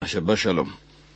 Shabbat shalom.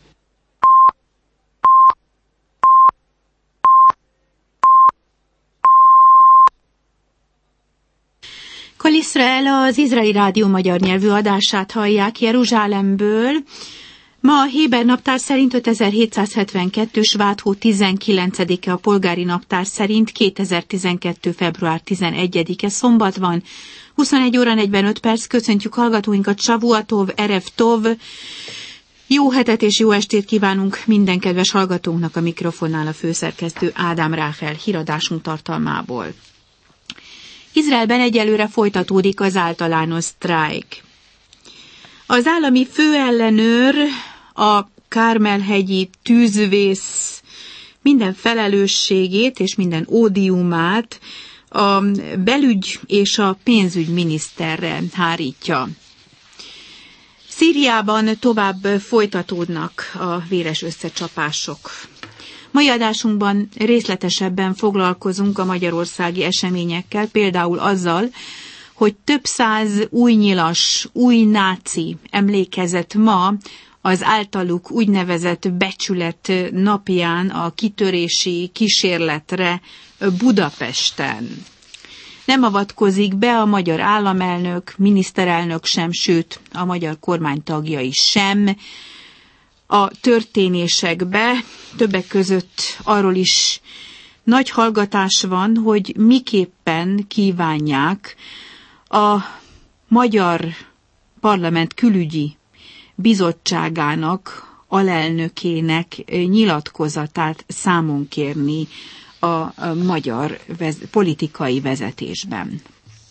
Kol Iszrael, az izraeli rádió magyar nyelvű adását hallják Jeruzsálemből. Ma a héber naptár szerint 5772. Sváthó 19-e, a polgári naptár szerint 2012. február 11-e szombat van. 21 óra 45 perc, köszöntjük hallgatóinkat, Savuatov, Erev Tov. Jó hetet és jó estét kívánunk minden kedves hallgatónknak, a mikrofonnál a főszerkesztő Ádám Ráhel, híradásunk tartalmából. Izraelben egyelőre folytatódik az általános sztrájk. Az állami főellenőr a Kármel-hegyi tűzvész minden felelősségét és minden ódiumát a belügy és a pénzügyminiszterre hárítja. Szíriában tovább folytatódnak a véres összecsapások. Mai adásunkban részletesebben foglalkozunk a magyarországi eseményekkel, például azzal, hogy több száz új nyilas, új náci emlékezett ma az általuk úgynevezett becsület napján a kitörési kísérletre Budapesten. Nem avatkozik be a magyar államelnök, miniszterelnök sem, sőt a magyar kormány tagjai sem a történésekbe. Többek között arról is nagy hallgatás van, hogy miképpen kívánják a Magyar Parlament Külügyi Bizottságának alelnökének nyilatkozatát számon kérni a magyar politikai vezetésben.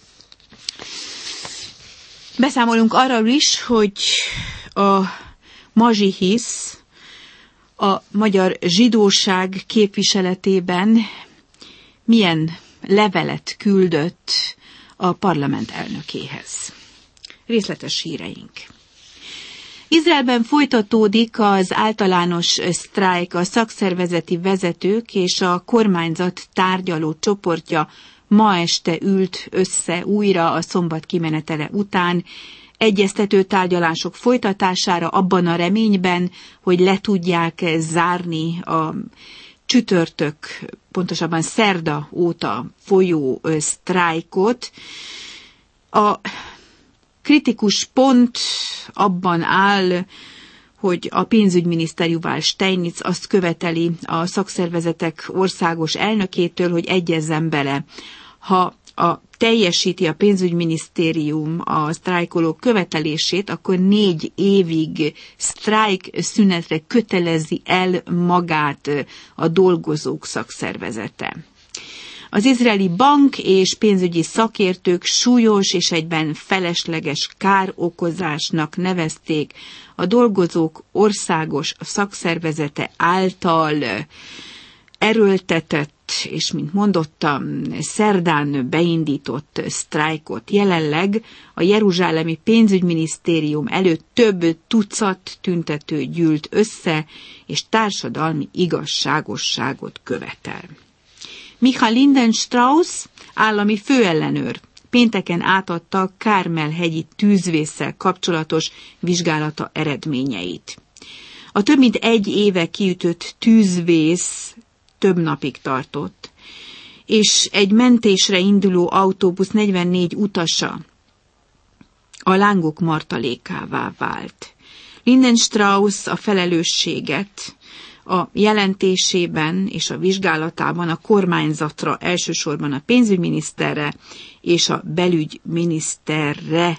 Beszámolunk arról is, hogy a Mazsihisz, a magyar zsidóság képviseletében milyen levelet küldött a parlament elnökéhez. Részletes híreink. Izraelben folytatódik az általános sztrájk, a szakszervezeti vezetők és a kormányzat tárgyaló csoportja ma este ült össze újra a szombat kimenetele után, egyeztető tárgyalások folytatására abban a reményben, hogy le tudják zárni a csütörtök, pontosabban szerda óta folyó sztrájkot. A kritikus pont abban áll, hogy a pénzügyminiszter Yuval Steinitz azt követeli a szakszervezetek országos elnökétől, hogy egyezzen bele. Ha teljesíti a pénzügyminisztérium a sztrájkolók követelését, akkor 4 évig sztrájk szünetre kötelezi el magát a dolgozók szakszervezete. Az izraeli bank és pénzügyi szakértők súlyos és egyben felesleges károkozásnak nevezték a dolgozók országos szakszervezete által erőltetett és, mint mondottam, szerdán beindított sztrájkot. Jelenleg a jeruzsálemi pénzügyminisztérium előtt több tucat tüntető gyűlt össze, és társadalmi igazságosságot követel. Michael Lindenstrauss, állami főellenőr, pénteken átadta a Kármel-hegyi tűzvésszel kapcsolatos vizsgálata eredményeit. A több mint 1 éve kiütött tűzvész több napig tartott, és egy mentésre induló autóbusz 44 utasa a lángok martalékává vált. Lindenstrauss a felelősséget a jelentésében és a vizsgálatában a kormányzatra, elsősorban a pénzügyminiszterre és a belügyminiszterre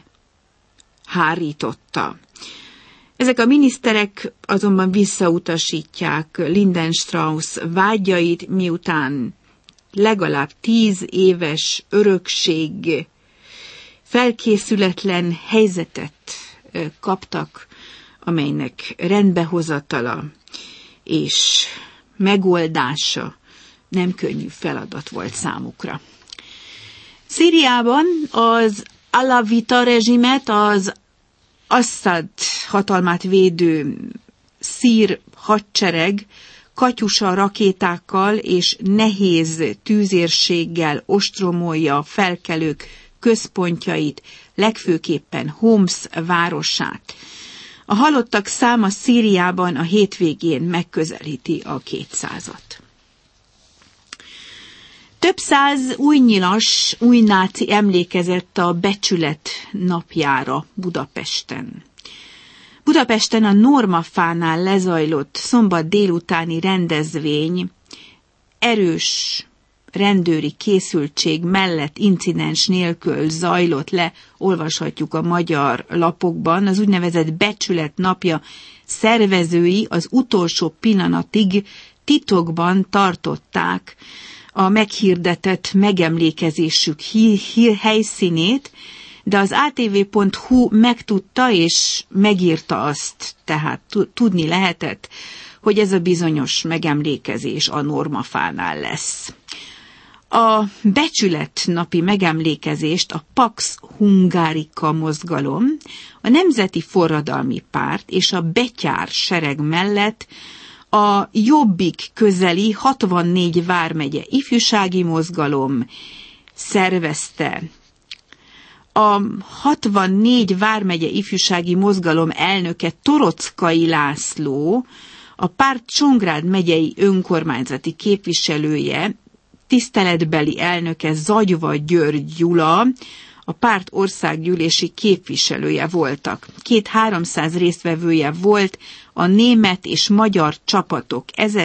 hárította. Ezek a miniszterek azonban visszautasítják Lindenstrauss vágyait, miután legalább 10 éves örökség felkészületlen helyzetet kaptak, amelynek rendbehozatala és megoldása nem könnyű feladat volt számukra. Szíriában az alavita rezsimet, az Assad hatalmát védő szír hadsereg katyusa rakétákkal és nehéz tűzérséggel ostromolja a felkelők központjait, legfőképpen Homs városát. A halottak száma Szíriában a hétvégén megközelíti a 200-at. Több száz új nyilas, új náci emlékezett a Becsület napjára Budapesten. Budapesten a Normafánál lezajlott szombat délutáni rendezvény erős rendőri készültség mellett incidens nélkül zajlott le, olvashatjuk a magyar lapokban. Az úgynevezett Becsület napja szervezői az utolsó pillanatig titokban tartották a meghirdetett megemlékezésük helyszínét, de az atv.hu megtudta és megírta azt, tehát tudni lehetett, hogy ez a bizonyos megemlékezés a Normafánál lesz. A becsületnapi megemlékezést a Pax Hungarica mozgalom, a Nemzeti Forradalmi Párt és a Betyár sereg mellett a Jobbik közeli 64 vármegye ifjúsági mozgalom szervezte. A 64 vármegye ifjúsági mozgalom elnöke Torockai László, a párt Csongrád megyei önkormányzati képviselője, tiszteletbeli elnöke Zagyva György Gyula, a párt országgyűlési képviselője voltak. 200-300 résztvevője volt a német és magyar csapatok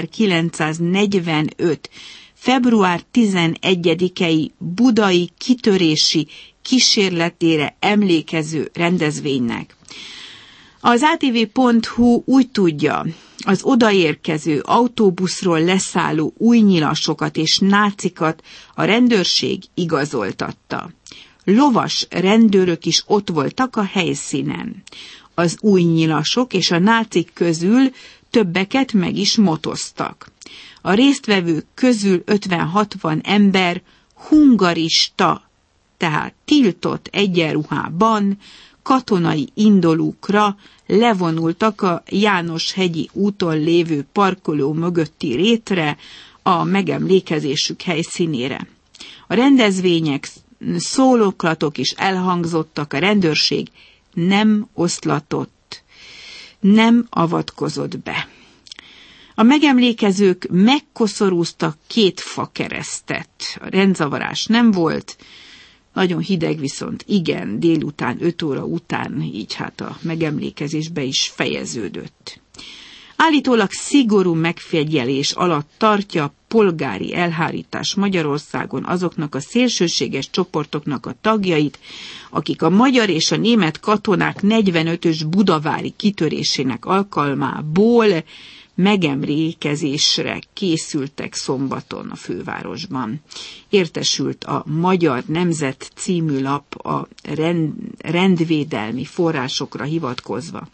1945. február 11-i budai kitörési kísérletére emlékező rendezvénynek. Az atv.hu úgy tudja, az odaérkező autóbuszról leszálló új nyilasokat és nácikat a rendőrség igazoltatta. Lovas rendőrök is ott voltak a helyszínen. Az új nyilasok és a nácik közül többeket meg is motoztak. A résztvevők közül 50-60 ember hungarista, tehát tiltott egyenruhában, katonai indulókra levonultak a János-hegyi úton lévő parkoló mögötti rétre, a megemlékezésük helyszínére. A rendezvények, szóloklatok is elhangzottak, a rendőrség nem oszlatott, nem avatkozott be. A megemlékezők megkoszorúztak 2 fakeresztet. A rendzavarás nem volt, nagyon hideg viszont igen, délután 5 óra után, így hát a megemlékezésbe is fejeződött. Állítólag szigorú megfigyelés alatt tartja a polgári elhárítás Magyarországon azoknak a szélsőséges csoportoknak a tagjait, akik a magyar és a német katonák 45-ös budavári kitörésének alkalmából megemlékezésre készültek szombaton a fővárosban. Értesült a Magyar Nemzet című lap a rendvédelmi forrásokra hivatkozva.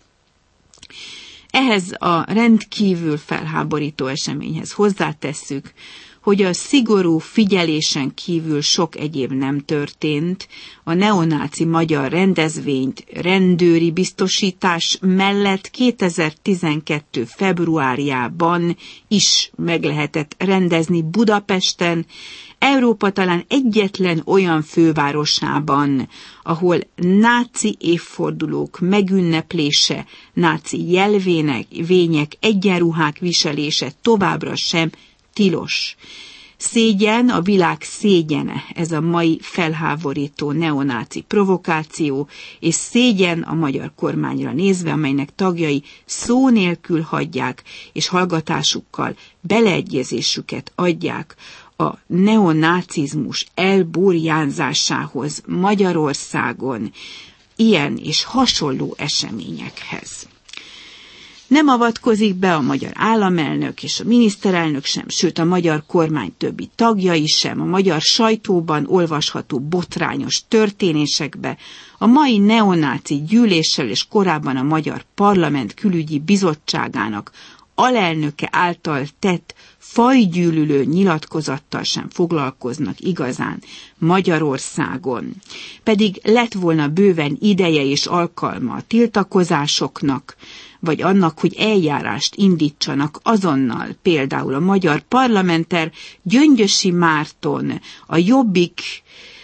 Ehhez a rendkívül felháborító eseményhez hozzátesszük, hogy a szigorú figyelésen kívül sok egyéb nem történt, a neonáci magyar rendezvényt rendőri biztosítás mellett 2012. februárjában is meg lehetett rendezni Budapesten, Európa talán egyetlen olyan fővárosában, ahol náci évfordulók megünneplése, náci jelvények, egyenruhák viselése továbbra sem tilos. Szégyen, a világ szégyene ez a mai felháborító neonáci provokáció, és szégyen a magyar kormányra nézve, amelynek tagjai szó nélkül hagyják, és hallgatásukkal beleegyezésüket adják a neonácizmus elburjánzásához Magyarországon, ilyen és hasonló eseményekhez. Nem avatkozik be a magyar államelnök és a miniszterelnök sem, sőt a magyar kormány többi tagjai sem, a magyar sajtóban olvasható botrányos történésekbe, a mai neonáci gyűléssel és korábban a Magyar Parlament Külügyi Bizottságának alelnöke által tett fajgyűlölő nyilatkozattal sem foglalkoznak igazán Magyarországon. Pedig lett volna bőven ideje és alkalma a tiltakozásoknak, vagy annak, hogy eljárást indítsanak azonnal, például a magyar parlamenter Gyöngyösi Márton, a Jobbik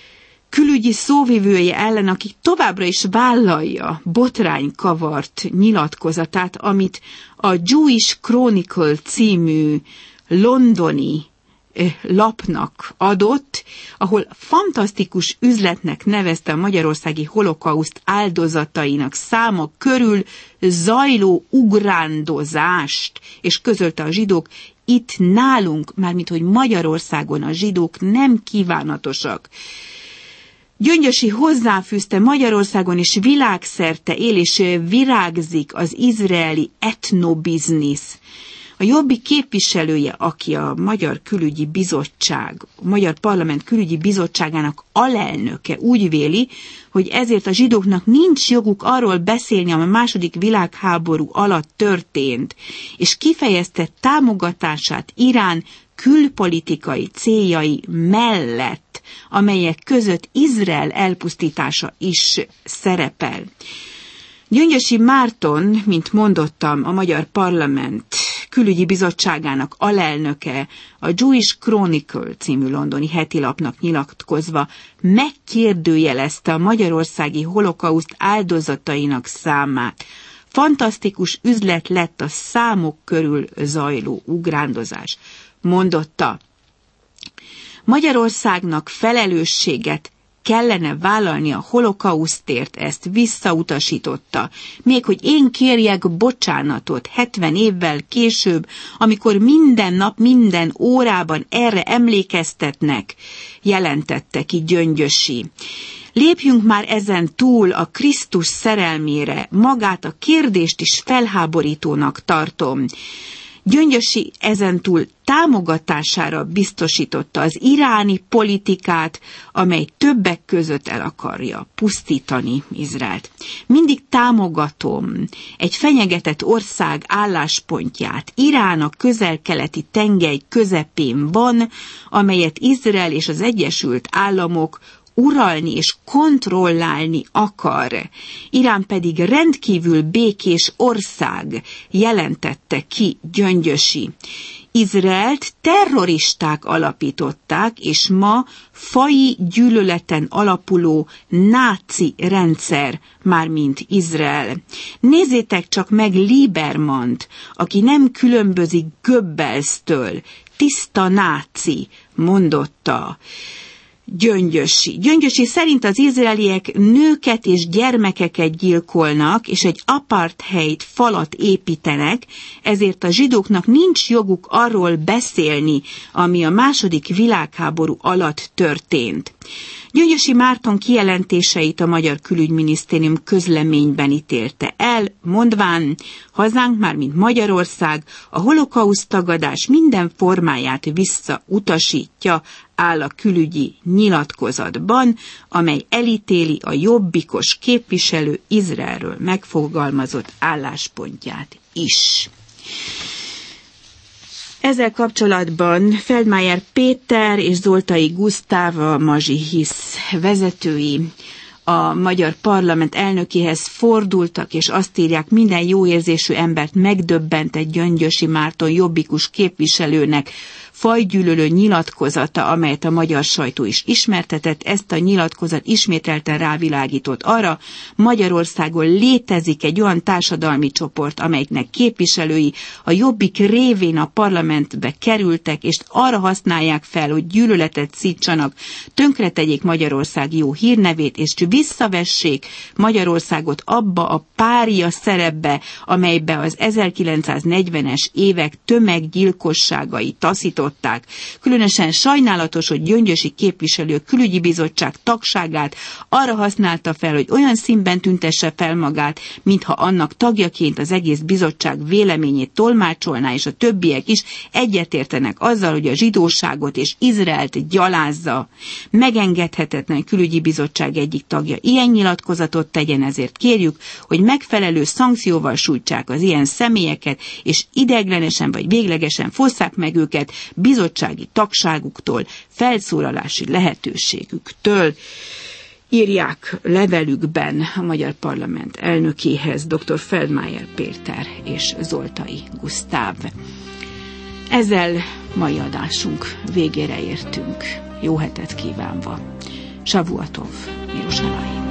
külügyi szóvivője ellen, aki továbbra is vállalja botránykavart nyilatkozatát, amit a Jewish Chronicle című londoni lapnak adott, ahol fantasztikus üzletnek nevezte a magyarországi holokauszt áldozatainak száma körül zajló ugrándozást, és közölte a zsidók, itt nálunk, mármint hogy Magyarországon a zsidók nem kívánatosak. Gyöngyösi hozzáfűzte, Magyarországon is világszerte él és virágzik az izraeli etnobiznisz. A Jobbik képviselője, aki a Magyar Külügyi Bizottság, a Magyar Parlament Külügyi Bizottságának alelnöke úgy véli, hogy ezért a zsidóknak nincs joguk arról beszélni, ami a II. Világháború alatt történt, és kifejezte támogatását Irán külpolitikai céljai mellett, amelyek között Izrael elpusztítása is szerepel. Gyöngyösi Márton, mint mondottam, a Magyar Parlament Külügyi Bizottságának alelnöke, a Jewish Chronicle című londoni hetilapnak nyilatkozva megkérdőjelezte a magyarországi holokauszt áldozatainak számát. Fantasztikus üzlet lett a számok körül zajló ugrándozás. Mondotta, Magyarországnak felelősséget kellene vállalni a holokausztért, ezt visszautasította. Még hogy én kérjek bocsánatot 70 évvel később, amikor minden nap, minden órában erre emlékeztetnek, jelentette ki Gyöngyösi. Lépjünk már ezen túl a Krisztus szerelmére, magát a kérdést is felháborítónak tartom. Gyöngyösi ezentúl támogatására biztosította az iráni politikát, amely többek között el akarja pusztítani Izraelt. Mindig támogatom egy fenyegetett ország álláspontját. Irán a közel-keleti tengely közepén van, amelyet Izrael és az Egyesült Államok uralni és kontrollálni akar. Irán pedig rendkívül békés ország, jelentette ki Gyöngyösi. Izraelt terroristák alapították, és ma faji gyűlöleten alapuló náci rendszer, mármint Izrael. Nézzétek csak meg Liebermant, aki nem különbözik Goebbelstől, tiszta náci, mondotta Gyöngyösi. Gyöngyösi szerint az izraeliek nőket és gyermekeket gyilkolnak, és egy apartheid falat építenek, ezért a zsidóknak nincs joguk arról beszélni, ami a II. Világháború alatt történt. Gyöngyösi Márton kijelentéseit a Magyar Külügyminisztérium közleményben ítélte el, mondván, hazánk, mármint Magyarország, a holokauszt tagadás minden formáját visszautasítja, áll a külügyi nyilatkozatban, amely elítéli a jobbikos képviselő Izraelről megfogalmazott álláspontját is. Ezzel kapcsolatban Feldmayer Péter és Zoltai Gusztáv, a Mazsihisz vezetői, a Magyar Parlament elnökéhez fordultak, és azt írják, minden jóérzésű embert megdöbbentett Gyöngyösi Márton jobbikus képviselőnek fajgyűlölő nyilatkozata, amelyet a magyar sajtó is ismertetett. Ezt a nyilatkozat ismételten rávilágított arra, Magyarországon létezik egy olyan társadalmi csoport, amelynek képviselői a Jobbik révén a parlamentbe kerültek, és arra használják fel, hogy gyűlöletet szítsanak, tönkretegyék Magyarország jó hírnevét, és visszavessék Magyarországot abba a pária szerepbe, amelybe az 1940-es évek tömeggyilkosságai taszították. Különösen sajnálatos, hogy Gyöngyösi képviselő a Külügyi Bizottság tagságát arra használta fel, hogy olyan színben tüntesse fel magát, mintha annak tagjaként az egész bizottság véleményét tolmácsolná, és a többiek is egyetértenek azzal, hogy a zsidóságot és Izraelt gyalázza. Megengedhetetlen, Külügyi Bizottság egyik tagja ilyen nyilatkozatot tegyen, ezért kérjük, hogy megfelelő szankcióval sújtsák az ilyen személyeket, és ideiglenesen vagy véglegesen fosszák meg őket bizottsági tagságuktól, felszólalási lehetőségüktől. Írják levelükben a Magyar Parlament elnökéhez dr. Feldmayer Péter és Zoltai Gusztáv. Ezzel mai adásunk végére értünk. Jó hetet kívánva! Shavuatov, Jeruzsálem.